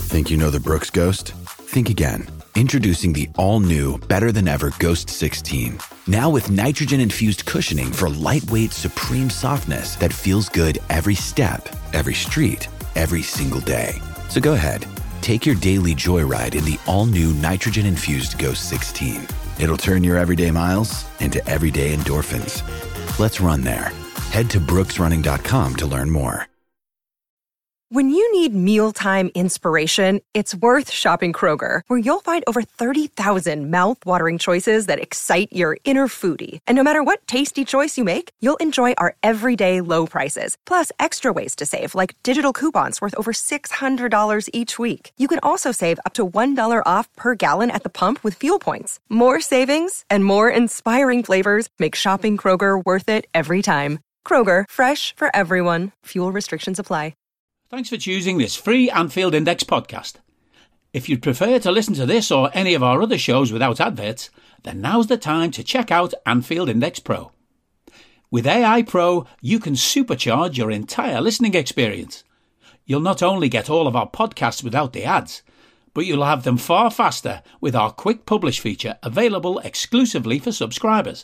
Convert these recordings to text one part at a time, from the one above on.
Think you know the Brooks Ghost? Think again. Introducing the all-new, better-than-ever Ghost 16. Now with nitrogen-infused cushioning for lightweight, supreme softness that feels good every step, every street, every single day. So go ahead, take your daily joyride in the all-new nitrogen-infused Ghost 16. It'll turn your everyday miles into everyday endorphins. Let's run there. Head to brooksrunning.com to learn more. When you need mealtime inspiration, it's worth shopping Kroger, where you'll find over 30,000 mouth-watering choices that excite your inner foodie. And no matter what tasty choice you make, you'll enjoy our everyday low prices, plus extra ways to save, like digital coupons worth over $600 each week. You can also save up to $1 off per gallon at the pump with fuel points. More savings and more inspiring flavors make shopping Kroger worth it every time. Kroger, fresh for everyone. Fuel restrictions apply. Thanks for choosing this free Anfield Index podcast. If you'd prefer to listen to this or any of our other shows without adverts, then now's the time to check out Anfield Index Pro. With AI Pro, you can supercharge your entire listening experience. You'll not only get all of our podcasts without the ads, but you'll have them far faster with our Quick Publish feature available exclusively for subscribers.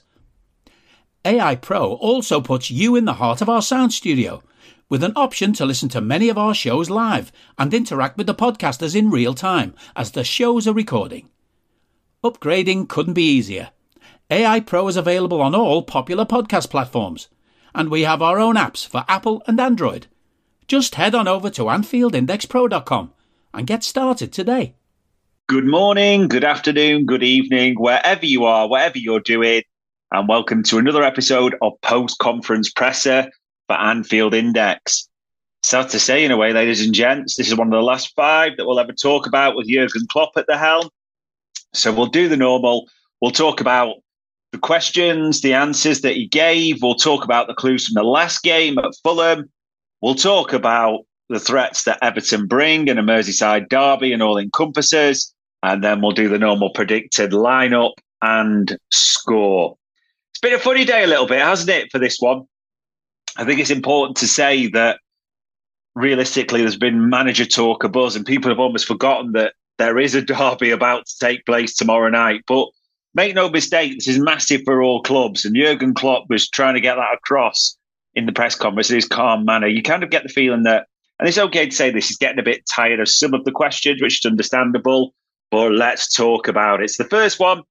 AI Pro also puts you in the heart of our sound studio, with an option to listen to many of our shows live and interact with the podcasters in real time as the shows are recording. Upgrading couldn't be easier. AI Pro is available on all popular podcast platforms, and we have our own apps for Apple and Android. Just head on over to AnfieldIndexPro.com and get started today. Good morning, good afternoon, good evening, wherever you are, whatever you're doing, and welcome to another episode of Post-Conference Presser for Anfield Index. Sad to say, in a way, ladies and gents, this is one of the last 5 that we'll ever talk about with Jurgen Klopp at the helm. So we'll do the normal. We'll talk about the questions, the answers that he gave. We'll talk about the clues from the last game at Fulham. We'll talk about the threats that Everton bring in a Merseyside derby and all encompasses. And then we'll do the normal predicted lineup and score. It's been a funny day a little bit, hasn't it, for this one? I think it's important to say that realistically there's been manager talk, a buzz, and people have almost forgotten that there is a derby about to take place tomorrow night. But make no mistake, this is massive for all clubs. And Jurgen Klopp was trying to get that across in the press conference in his calm manner. You kind of get the feeling that, and it's okay to say this, he's getting a bit tired of some of the questions, which is understandable, but let's talk about it. It's the first one,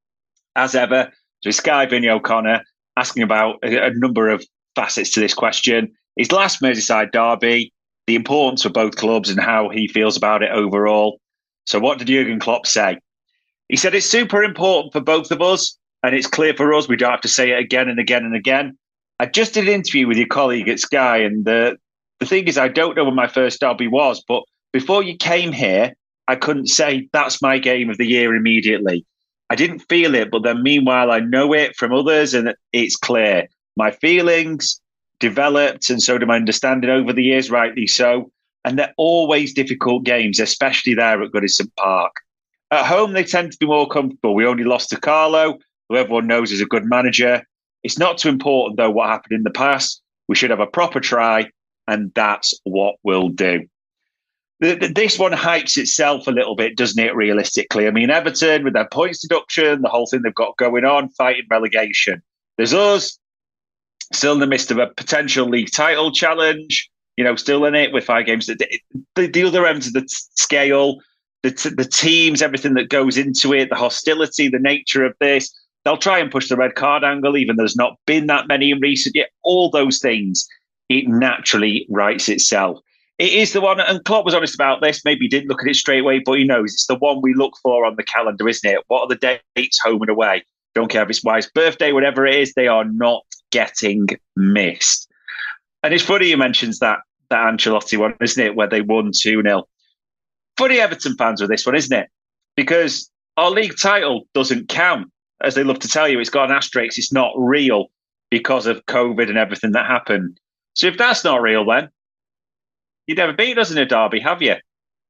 as ever, to Sky Vinny O'Connor, asking about a number of facets to this question. His last Merseyside derby, the importance for both clubs and how he feels about it overall. So what did Jurgen Klopp say? He said, it's super important for both of us, and it's clear for us. We don't have to say it again and again and again. I just did an interview with your colleague at Sky, and the thing is, I don't know when my first derby was, but before you came here, I couldn't say that's my game of the year immediately. I didn't feel it, but then meanwhile, I know it from others, and it's clear. My feelings developed, and so did my understanding over the years, rightly so. And they're always difficult games, especially there at Goodison Park. At home, they tend to be more comfortable. We only lost to Carlo, who everyone knows is a good manager. It's not too important, though, what happened in the past. We should have a proper try, and that's what we'll do. This one hypes itself a little bit, doesn't it, realistically? I mean, Everton, with their points deduction, the whole thing they've got going on, fighting relegation. There's us, still in the midst of a potential league title challenge, still in it with 5 games. The other end of the scale, the teams, everything that goes into it, the hostility, the nature of this. They'll try and push the red card angle, even though there's not been that many in recent years. All those things, it naturally writes itself. It is the one, and Klopp was honest about this, maybe he didn't look at it straight away, but he knows it's the one we look for on the calendar, isn't it? What are the dates home and away? Don't care if it's wife's birthday, whatever it is, they are not getting missed. And it's funny you mentions that Ancelotti one, isn't it, where they won 2-0. Funny Everton fans with this one, isn't it? Because our league title doesn't count. As they love to tell you, it's got an asterisk, it's not real because of COVID and everything that happened. So if that's not real, then you've never beaten us in a derby, have you?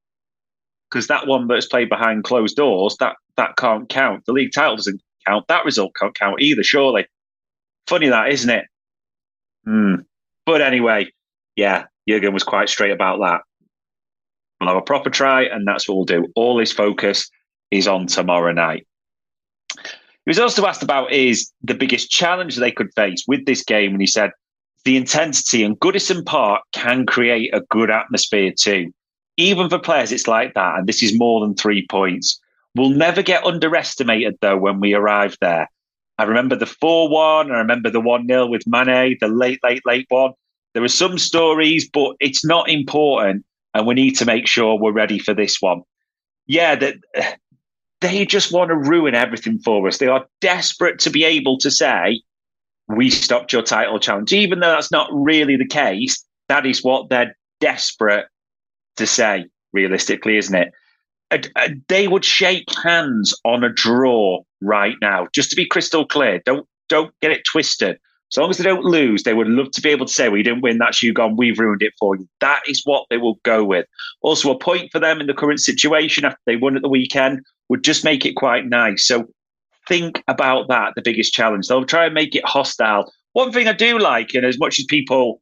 Because that one that's played behind closed doors, that can't count. The league title doesn't count. That result can't count either, surely. Funny that, isn't it? But anyway, yeah, Jurgen was quite straight about that. We'll have a proper try, and that's what we'll do. All his focus is on tomorrow night. He was also asked about is the biggest challenge they could face with this game, and he said the intensity, and Goodison Park can create a good atmosphere too. Even for players, it's like that, and this is more than 3 points. We'll never get underestimated, though, when we arrive there. I remember the 4-1, I remember the 1-0 with Mane, the late one. There are some stories, but it's not important, and we need to make sure we're ready for this one. Yeah, they just want to ruin everything for us. They are desperate to be able to say, we stopped your title challenge. Even though that's not really the case, that is what they're desperate to say, realistically, isn't it? They would shake hands on a draw right now, just to be crystal clear. Don't get it twisted. As long as they don't lose, they would love to be able to say, well, you didn't win, that's you gone, we've ruined it for you. That is what they will go with. Also, a point for them in the current situation after they won at the weekend would just make it quite nice. So think about that, the biggest challenge. They'll try and make it hostile. One thing I do like, and as much as people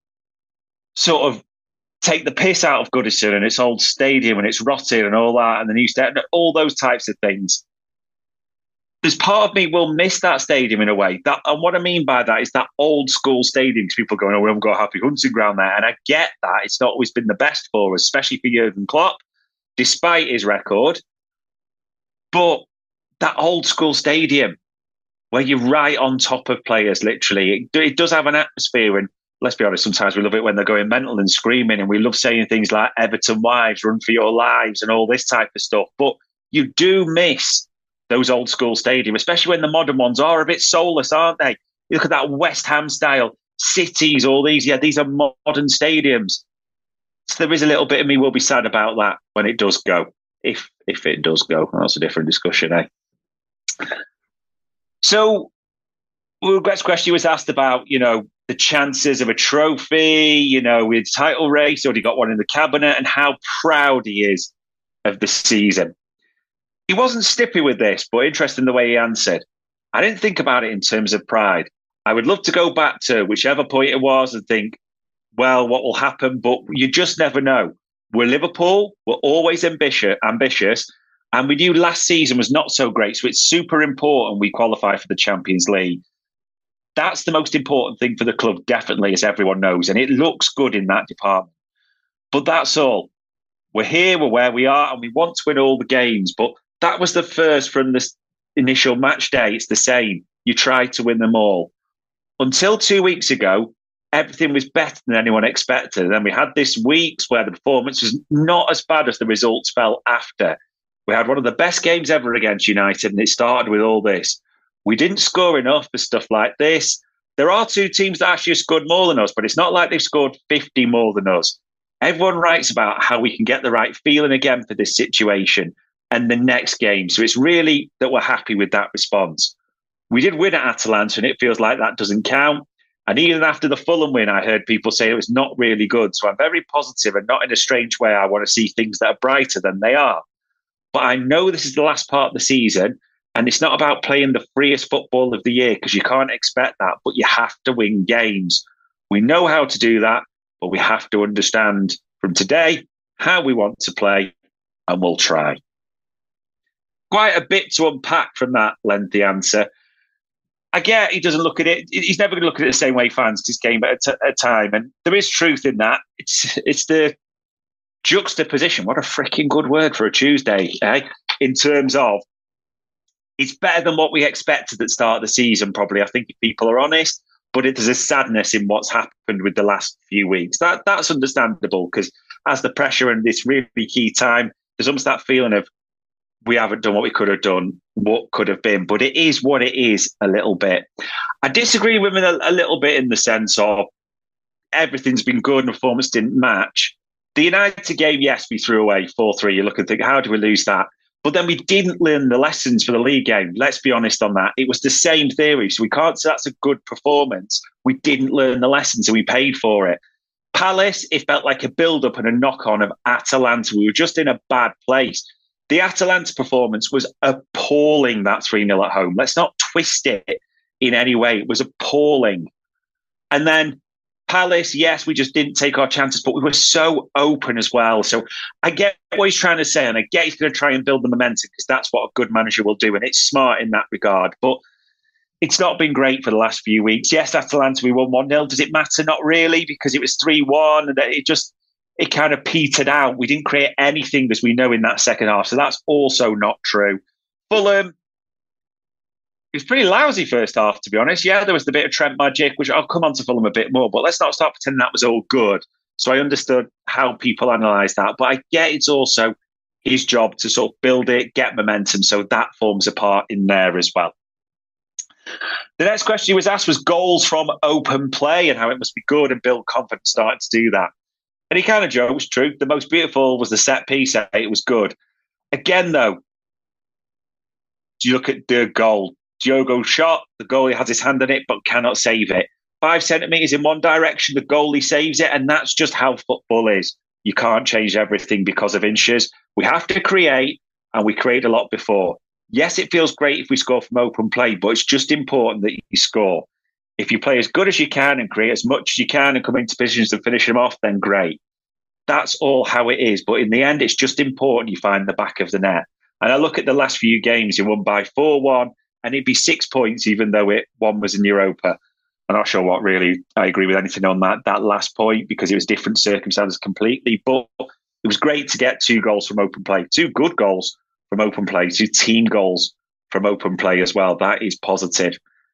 sort of take the piss out of Goodison and its old stadium and it's rotted and all that, and the new stadium, all those types of things, there's part of me will miss that stadium in a way. And what I mean by that is that old school stadium, because people going, oh, we haven't got a happy hunting ground there. And I get that. It's not always been the best for us, especially for Jurgen Klopp, despite his record. But that old school stadium where you're right on top of players, literally, it does have an atmosphere. And let's be honest, sometimes we love it when they're going mental and screaming. And we love saying things like Everton wives, run for your lives and all this type of stuff. But you do miss those old school stadiums, especially when the modern ones are a bit soulless, aren't they? You look at that West Ham style, Cities, all these. Yeah, these are modern stadiums. So there is a little bit of me will be sad about that when it does go. If it does go, that's a different discussion, eh? So, Greg's question was asked about, the chances of a trophy, with title race, already got one in the cabinet, and how proud he is of the season. He wasn't stiffy with this, but interesting the way he answered. I didn't think about it in terms of pride. I would love to go back to whichever point it was and think, well, what will happen? But you just never know. We're Liverpool. We're always ambitious. And we knew last season was not so great. So it's super important we qualify for the Champions League. That's the most important thing for the club, definitely, as everyone knows. And it looks good in that department. But that's all. We're here, we're where we are, and we want to win all the games. But that was the first from the initial match day. It's the same. You try to win them all. Until 2 weeks ago, everything was better than anyone expected. And then we had this weeks where the performance was not as bad as the results felt after. We had one of the best games ever against United, and it started with all this. We didn't score enough for stuff like this. There are two teams that actually scored more than us, but it's not like they've scored 50 more than us. Everyone writes about how we can get the right feeling again for this situation and the next game. So it's really that we're happy with that response. We did win at Atalanta, and it feels like that doesn't count. And even after the Fulham win, I heard people say it was not really good. So I'm very positive, and not in a strange way. I want to see things that are brighter than they are. But I know this is the last part of the season, and it's not about playing the freest football of the year, because you can't expect that, but you have to win games. We know how to do that, but we have to understand from today how we want to play, and we'll try. Quite a bit to unpack from that lengthy answer. I get he doesn't look at it. He's never going to look at it the same way fans this game at a time. And there is truth in that. It's the juxtaposition. What a freaking good word for a Tuesday, eh? In terms of it's better than what we expected at the start of the season, probably. I think if people are honest. But there's a sadness in what's happened with the last few weeks. That's understandable, because as the pressure and this really key time, there's almost that feeling of we haven't done what we could have done, what could have been. But it is what it is a little bit. I disagree with him a little bit in the sense of everything's been good and performance didn't match. The United game, yes, we threw away 4-3. You look and think, how do we lose that? But then we didn't learn the lessons for the league game. Let's be honest on that. It was the same theory. So we can't say that's a good performance. We didn't learn the lessons and we paid for it. Palace, it felt like a build-up and a knock-on of Atalanta. We were just in a bad place. The Atalanta performance was appalling, that 3-0 at home. Let's not twist it in any way. It was appalling. And then Palace, yes, we just didn't take our chances, but we were so open as well. So I get what he's trying to say, and I get he's going to try and build the momentum because that's what a good manager will do, and it's smart in that regard. But it's not been great for the last few weeks. Yes, Atalanta, we won 1-0. Does it matter? Not really, because it was 3-1, and it kind of petered out. We didn't create anything, as we know, in that second half. So that's also not true. Fulham, it was pretty lousy first half, to be honest. Yeah, there was the bit of Trent magic, which I'll come on to Fulham a bit more, but let's not start pretending that was all good. So I understood how people analyse that. But I get it's also his job to sort of build it, get momentum. So that forms a part in there as well. The next question he was asked was goals from open play and how it must be good and build confidence starting to do that. And he kind of jokes, true. The most beautiful was the set piece. It was good. Again, though, do you look at the goal? Diogo shot, the goalie has his hand on it but cannot save it. 5 centimetres in one direction, the goalie saves it, and that's just how football is. You can't change everything because of inches. We have to create, and we created a lot before. Yes, it feels great if we score from open play, but it's just important that you score. If you play as good as you can and create as much as you can and come into positions to finish them off, then great. That's all how it is. But in the end, it's just important you find the back of the net. And I look at the last few games, you won by 4-1, and it'd be 6 points, even though one was in Europa. I'm not sure what really I agree with anything on that last point, because it was different circumstances completely. But it was great to get 2 goals from open play, 2 good goals from open play, 2 team goals from open play as well. That is positive.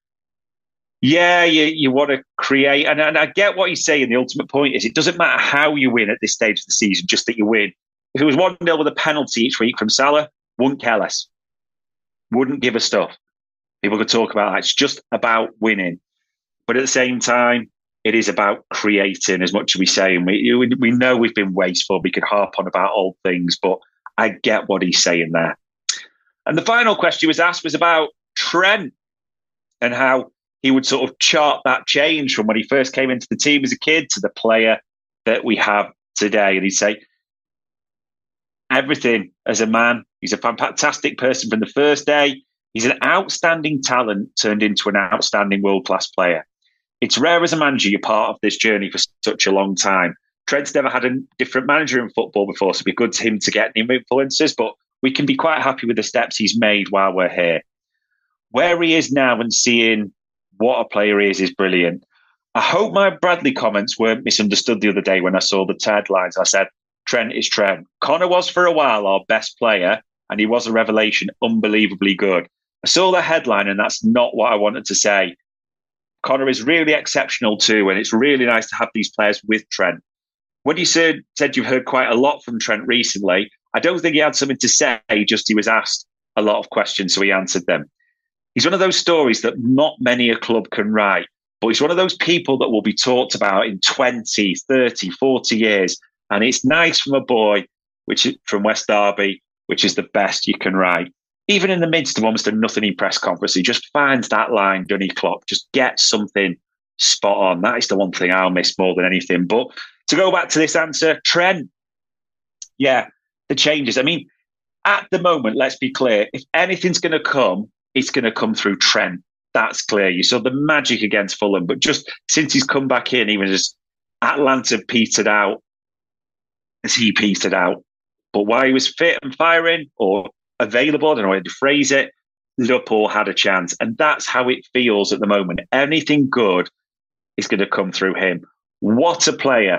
Yeah, you want to create, and I get what he's saying. The ultimate point is it doesn't matter how you win at this stage of the season, just that you win. If it was 1-0 with a penalty each week from Salah, wouldn't care less. Wouldn't give a stuff. People could talk about that. It's just about winning. But at the same time, it is about creating as much as we say. And we know we've been wasteful. We could harp on about old things, but I get what he's saying there. And the final question was asked was about Trent and how he would sort of chart that change from when he first came into the team as a kid to the player that we have today. And he'd say, everything as a man. He's a fantastic person from the first day. He's an outstanding talent turned into an outstanding world-class player. It's rare as a manager you're part of this journey for such a long time. Trent's never had a different manager in football before, so it'd be good to him to get new influences, but we can be quite happy with the steps he's made while we're here. Where he is now and seeing what a player he is brilliant. I hope my Bradley comments weren't misunderstood the other day when I saw the headlines. I said, Trent is Trent. Connor was for a while our best player, and he was a revelation, unbelievably good. I saw the headline, and that's not what I wanted to say. Connor is really exceptional too, and it's really nice to have these players with Trent. When you said you've heard quite a lot from Trent recently, I don't think he had something to say, just he was asked a lot of questions, so he answered them. He's one of those stories that not many a club can write, but he's one of those people that will be talked about in 20, 30, 40 years. And it's nice from a boy, which is from West Derby, which is the best you can write. Even in the midst of almost a nothing press conference, he just finds that line, Dunny Klopp, just get something spot on. That is the one thing I'll miss more than anything. But to go back to this answer, Trent, yeah, the changes. I mean, at the moment, let's be clear, if anything's going to come, it's going to come through Trent. That's clear. You saw the magic against Fulham, but just since he's come back in, even as Atlanta petered out, as he petered out. But while he was fit and firing or available, I don't know how to phrase it, Liverpool had a chance. And that's how it feels at the moment. Anything good is going to come through him. What a player.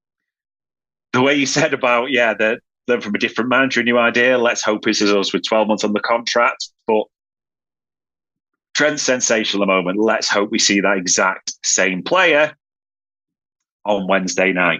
The way you said about, the learn from a different manager, a new idea. Let's hope this is us with 12 months on the contract. But Trent's sensational at the moment. Let's hope we see that exact same player on Wednesday night.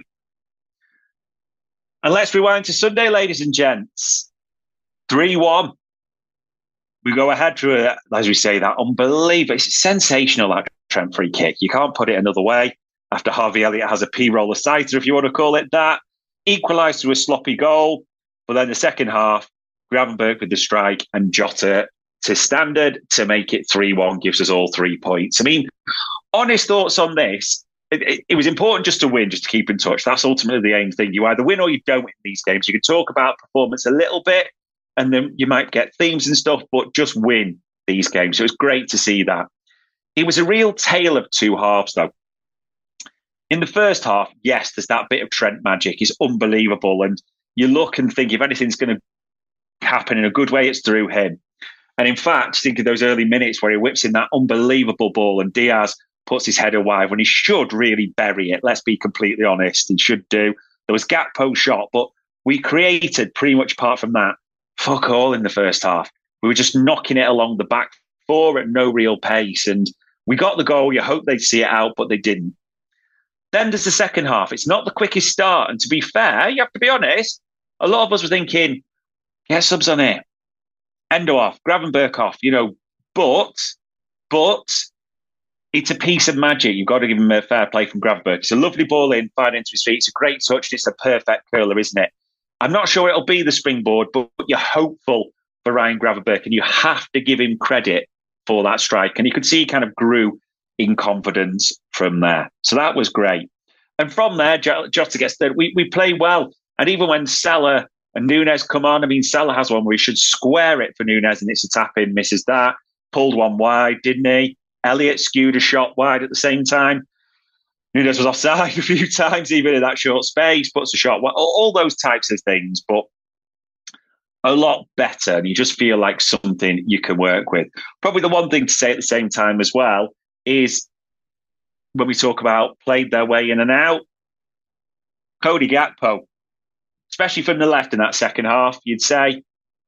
And let's rewind to Sunday, ladies and gents. 3-1. We go ahead through, as we say, that unbelievable. It's sensational, that Trent free kick. You can't put it another way. After Harvey Elliott has a P-roller sighter, if you want to call it that. Equalised through a sloppy goal. But then the second half, Gravenberch with the strike and Jota to standard to make it 3-1, gives us all 3 points. I mean, honest thoughts on this. It was important just to win, just to keep in touch. That's ultimately the aim thing. You either win or you don't in these games. You can talk about performance a little bit, and then you might get themes and stuff, but just win these games. So it was great to see that. It was a real tale of two halves, though. In the first half, yes, there's that bit of Trent magic. It's unbelievable. And you look and think if anything's going to happen in a good way, it's through him. And in fact, think of those early minutes where he whips in that unbelievable ball and Diaz puts his header wide when he should really bury it. Let's be completely honest. He should do. There was Gakpo shot, but we created pretty much apart from that, fuck all in the first half. We were just knocking it along the back four at no real pace. And we got the goal. You hope they'd see it out, but they didn't. Then there's the second half. It's not the quickest start. And to be fair, you have to be honest, a lot of us were thinking, get subs on here. Endo off, Gravenberch off, but it's a piece of magic. You've got to give him a fair play from Gravenberch. It's a lovely ball in, fired into his feet. It's a great touch. It's a perfect curler, isn't it? I'm not sure it'll be the springboard, but you're hopeful for Ryan Gravenberch, and you have to give him credit for that strike. And you could see he kind of grew in confidence from there. So that was great. And from there, Jota gets there. We play well. And even when Salah and Nunes come on, I mean, Salah has one where he should square it for Nunes and it's a tap in, misses that. Pulled one wide, didn't he? Elliott skewed a shot wide at the same time. Nunes was offside a few times, even in that short space, puts a shot wide. All those types of things, but a lot better. And you just feel like something you can work with. Probably the one thing to say at the same time as well is when we talk about played their way in and out, Cody Gakpo, especially from the left in that second half, you'd say,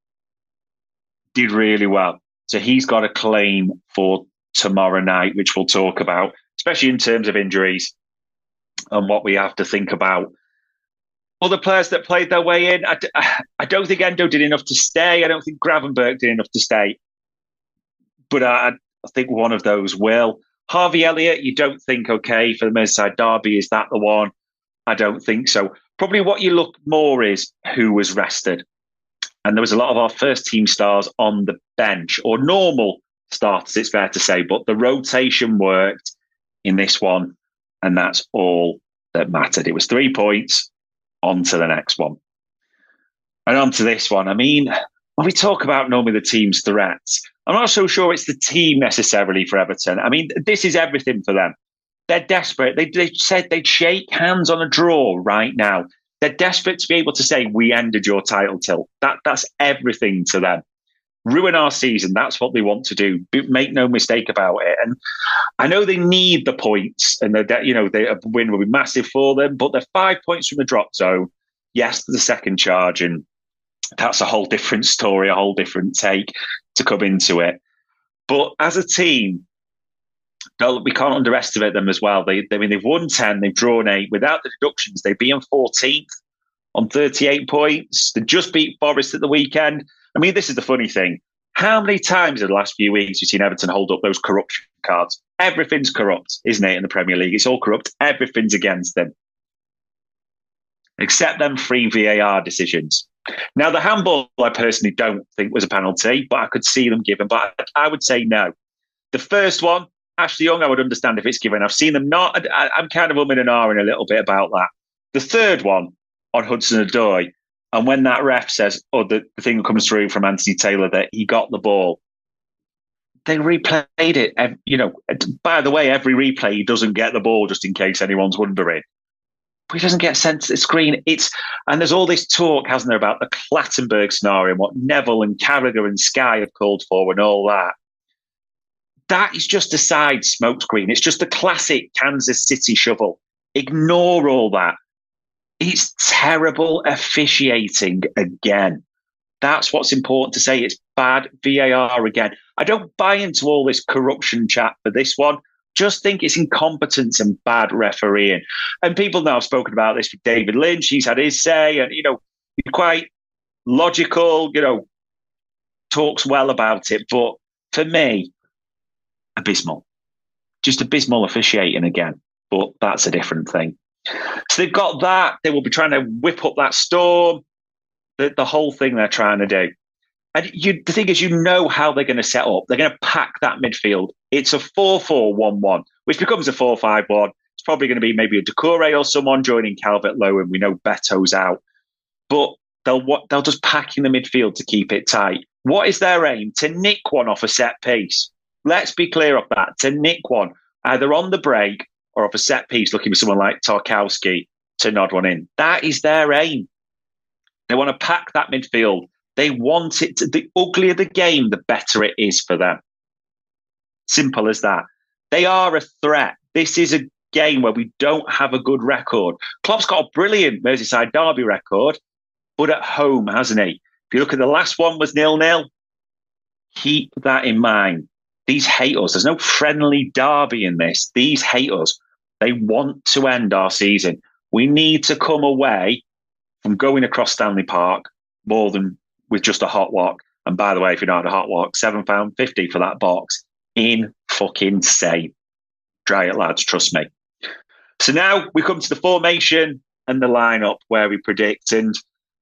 did really well. So he's got a claim for tomorrow night, which we'll talk about, especially in terms of injuries and what we have to think about. Other players that played their way in, I don't think Endo did enough to stay. I don't think Gravenberch did enough to stay. But I think one of those will. Harvey Elliott, you don't think, okay, for the Merseyside derby, is that the one? I don't think so. Probably what you look more is who was rested. And there was a lot of our first team stars on the bench, or normal starters, it's fair to say, but the rotation worked in this one, and that's all that mattered. It was 3 points, on to the next one. And on to this one. I mean, when we talk about normally the team's threats, I'm not so sure it's the team necessarily for Everton. I mean, this is everything for them. They're desperate. They said they'd shake hands on a draw right now. They're desperate to be able to say, we ended your title tilt. That's everything to them. Ruin our season. That's what they want to do. Make no mistake about it. And I know they need the points, and a win will be massive for them, but they're 5 points from the drop zone. Yes, the second charge, and that's a whole different story, a whole different take to come into it. But as a team, we can't underestimate them as well. They've won 10, they've drawn 8. Without the deductions, they'd be in 14th on 38 points. They just beat Forest at the weekend. I mean, this is the funny thing. How many times in the last few weeks you've seen Everton hold up those corruption cards? Everything's corrupt, isn't it, in the Premier League? It's all corrupt. Everything's against them. Except them 3 VAR decisions. Now, the handball, I personally don't think was a penalty, but I could see them given. But I would say no. The first one, Ashley Young, I would understand if it's given. I've seen them not. I'm kind of umming and ahhing a little bit about that. The third one on Hudson-Odoi, and when that ref says, the thing comes through from Anthony Taylor that he got the ball, they replayed it. By the way, every replay, he doesn't get the ball, just in case anyone's wondering. But he doesn't get sent to the screen. And there's all this talk, hasn't there, about the Clattenburg scenario and what Neville and Carragher and Sky have called for and all that. That is just a side smokescreen. It's just a classic Kansas City shovel. Ignore all that. It's terrible officiating again. That's what's important to say. It's bad VAR again. I don't buy into all this corruption chat for this one. Just think it's incompetence and bad refereeing. And people now have spoken about this with David Lynch. He's had his say, and, he's quite logical, talks well about it. But for me, abysmal. Just abysmal officiating again. But that's a different thing. So they've got that. They will be trying to whip up that storm. The whole thing they're trying to do. And the thing is, how they're going to set up. They're going to pack that midfield. It's a 4-4-1-1, which becomes a 4-5-1. It's probably going to be maybe a Doucouré or someone joining Calvert-Lewin. We know Beto's out. But they'll just pack in the midfield to keep it tight. What is their aim? To nick one off a set piece. Let's be clear of that. To nick one, either on the break or off a set piece looking for someone like Tarkowski to nod one in. That is their aim. They want to pack that midfield. They want it to, the uglier the game, the better it is for them. Simple as that. They are a threat. This is a game where we don't have a good record. Klopp's got a brilliant Merseyside derby record, but at home, hasn't he? If you look at the last one was 0-0, keep that in mind. These hate us. There's no friendly derby in this. These hate us. They want to end our season. We need to come away from going across Stanley Park more than with just a hot walk. And by the way, if you're not at a hot walk, £7.50 for that box. In fucking sane. Try it, lads. Trust me. So now we come to the formation and the lineup where we predict. And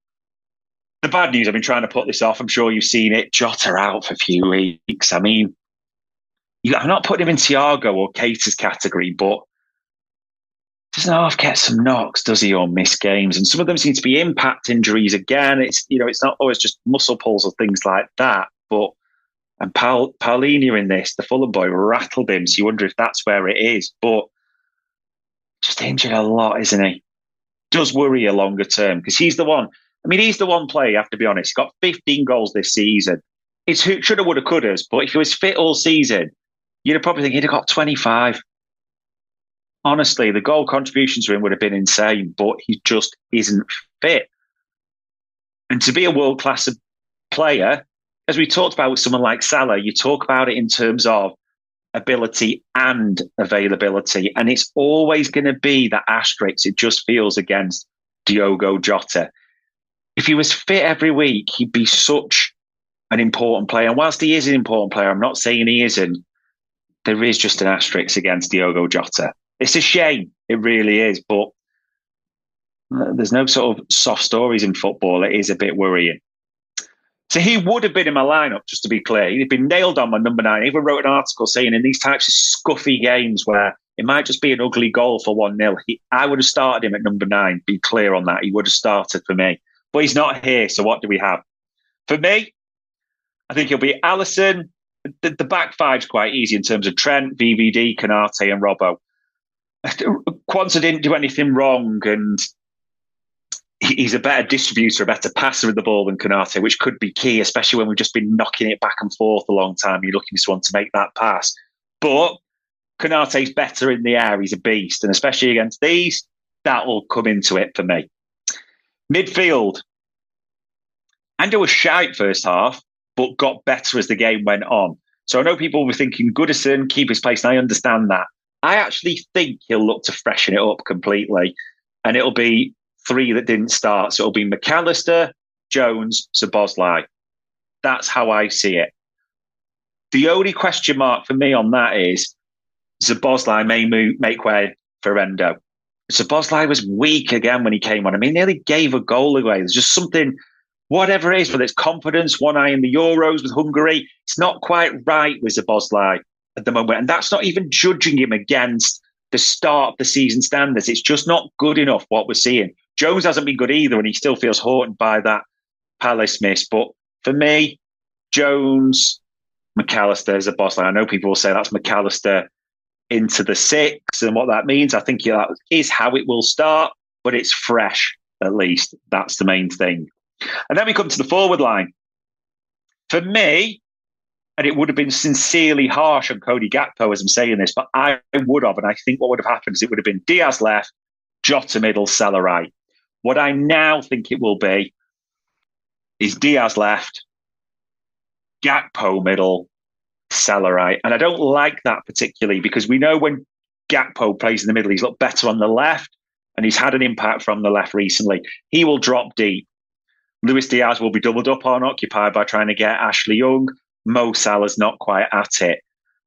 the bad news, I've been trying to put this off. I'm sure you've seen it. Jota out for a few weeks. I mean, I'm not putting him in Thiago or Keita's category, but doesn't half get some knocks, does he, or miss games? And some of them seem to be impact injuries again. It's not always just muscle pulls or things like that. But and Paulinho in this, the Fulham boy, rattled him. So you wonder if that's where it is. But just injured a lot, isn't he? Does worry a longer term because he's the one. I mean, he's the one player, you have to be honest. He's got 15 goals this season. It's who shoulda, woulda, coulda. But if he was fit all season, you'd probably think he'd have got 25. Honestly, the goal contributions for him would have been insane, but he just isn't fit. And to be a world-class player, as we talked about with someone like Salah, you talk about it in terms of ability and availability. And it's always going to be that asterisk. It just feels against Diogo Jota. If he was fit every week, he'd be such an important player. And whilst he is an important player, I'm not saying he isn't. There is just an asterisk against Diogo Jota. It's a shame. It really is. But there's no sort of soft stories in football. It is a bit worrying. So he would have been in my lineup, just to be clear. He'd been nailed on my number 9. I even wrote an article saying in these types of scuffy games where it might just be an ugly goal for 1-0, I would have started him at number 9. Be clear on that. He would have started for me. But he's not here, so what do we have? For me, I think it'll be Alisson. The back five's quite easy in terms of Trent, VVD, Konate and Robbo. Quansah didn't do anything wrong, and he's a better distributor, a better passer of the ball than Konate, which could be key, especially when we've just been knocking it back and forth a long time. You're looking for someone to make that pass. But Konate's better in the air. He's a beast. And especially against these, that will come into it for me. Midfield. Ando was shite first half, but got better as the game went on. So I know people were thinking Goodison, keep his place, and I understand that. I actually think he'll look to freshen it up completely. And it'll be 3 that didn't start. So it'll be McAllister, Jones, Szoboszlai. That's how I see it. The only question mark for me on that is Szoboszlai may make way for Endo. Szoboszlai was weak again when he came on. I mean, nearly gave a goal away. There's just something, whatever it is, whether it's confidence, one eye in the Euros with Hungary, it's not quite right with Szoboszlai at the moment. And that's not even judging him against the start of the season standards. It's just not good enough what we're seeing. Jones hasn't been good either, and he still feels haunted by that Palace miss. But for me, Jones, McAllister, Szoboszlai. I know people will say that's McAllister into the 6, and what that means, I think that is how it will start, but it's fresh, at least. That's the main thing. And then we come to the forward line. For me, and it would have been sincerely harsh on Cody Gakpo as I'm saying this, but I would have, and I think what would have happened is it would have been Diaz left, Jota middle, Salah right. What I now think it will be is Diaz left, Gakpo middle, Salah right. And I don't like that particularly because we know when Gakpo plays in the middle, he's looked better on the left and he's had an impact from the left recently. He will drop deep. Luis Diaz will be doubled up on, occupied by trying to get Ashley Young. Mo Salah's not quite at it.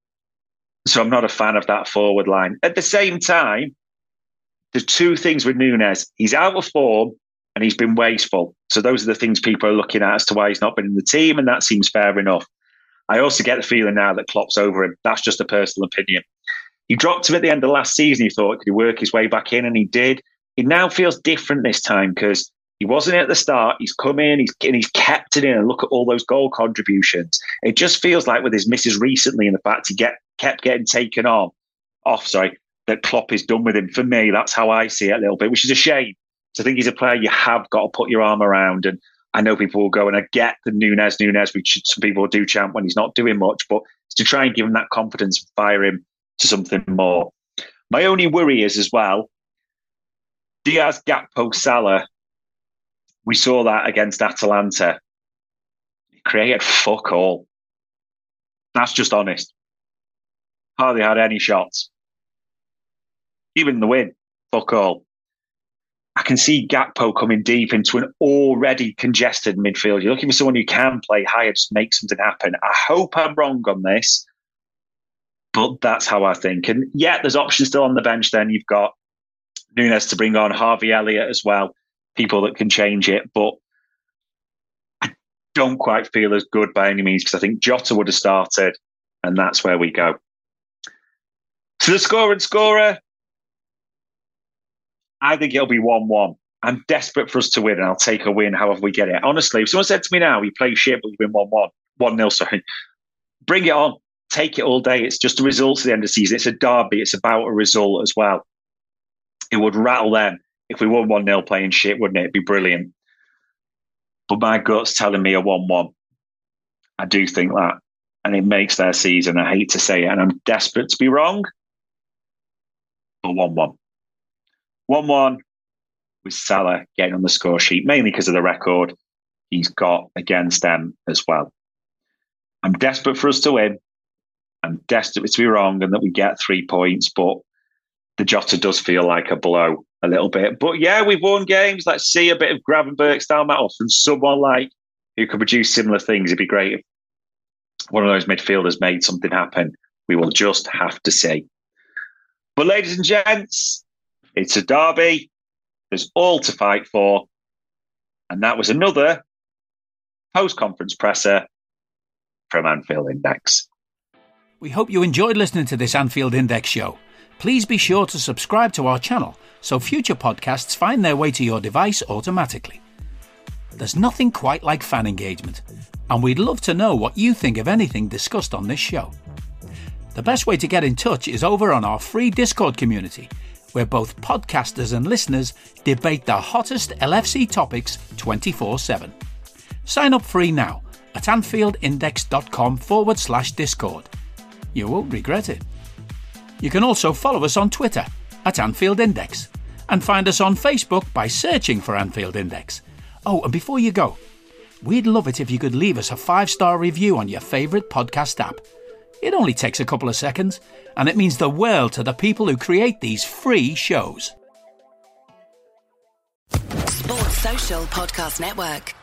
So I'm not a fan of that forward line. At the same time, the 2 things with Nunes, he's out of form and he's been wasteful. So those are the things people are looking at as to why he's not been in the team, and that seems fair enough. I also get the feeling now that Klopp's over him. That's just a personal opinion. He dropped him at the end of last season. He thought, could he work his way back in? And he did. It now feels different this time because he wasn't at the start. He's come in, he's kept it in, and look at all those goal contributions. It just feels like with his misses recently and the fact he kept getting taken off, that that Klopp is done with him. For me, that's how I see it a little bit, which is a shame. So I think he's a player you have got to put your arm around. And I know people will go, and I get the Nunes, which some people do chant when he's not doing much, but it's to try and give him that confidence and fire him to something more. My only worry is as well, Diaz, Gakpo, Salah, we saw that against Atalanta. He created fuck all. That's just honest. Hardly had any shots. Even the win, fuck all. I can see Gakpo coming deep into an already congested midfield. You're looking for someone who can play higher, just make something happen. I hope I'm wrong on this, but that's how I think. And yeah, there's options still on the bench then. You've got Nunes to bring on, Harvey Elliott as well, people that can change it. But I don't quite feel as good by any means because I think Jota would have started, and that's where we go. So the scorer and scorer, I think it'll be 1-1. I'm desperate for us to win, and I'll take a win however we get it. Honestly, if someone said to me now, we play shit, but we win 1-0, sorry, bring it on. Take it all day. It's just a result at the end of the season. It's a derby. It's about a result as well. It would rattle them if we won 1-0 playing shit, wouldn't it? It'd be brilliant. But my gut's telling me a 1-1. I do think that. And it makes their season. I hate to say it, and I'm desperate to be wrong. But 1-1. 1-1 with Salah getting on the score sheet, mainly because of the record he's got against them as well. I'm desperate for us to win. I'm desperate to be wrong and that we get 3 points, but the Jota does feel like a blow a little bit. But yeah, we've won games. Let's see a bit of Gravenberch style mettle from someone like who could produce similar things. It'd be great if one of those midfielders made something happen. We will just have to see. But ladies and gents, it's a derby. There's all to fight for. And that was another post-conference presser from Anfield Index. We hope you enjoyed listening to this Anfield Index show. Please be sure to subscribe to our channel so future podcasts find their way to your device automatically. There's nothing quite like fan engagement, and we'd love to know what you think of anything discussed on this show. The best way to get in touch is over on our free Discord community, where both podcasters and listeners debate the hottest LFC topics 24/7. Sign up free now at AnfieldIndex.com/Discord. You won't regret it. You can also follow us on Twitter at Anfield Index and find us on Facebook by searching for Anfield Index. Oh, and before you go, we'd love it if you could leave us a 5-star review on your favourite podcast app. It only takes a couple of seconds, and it means the world to the people who create these free shows. Sports Social Podcast Network.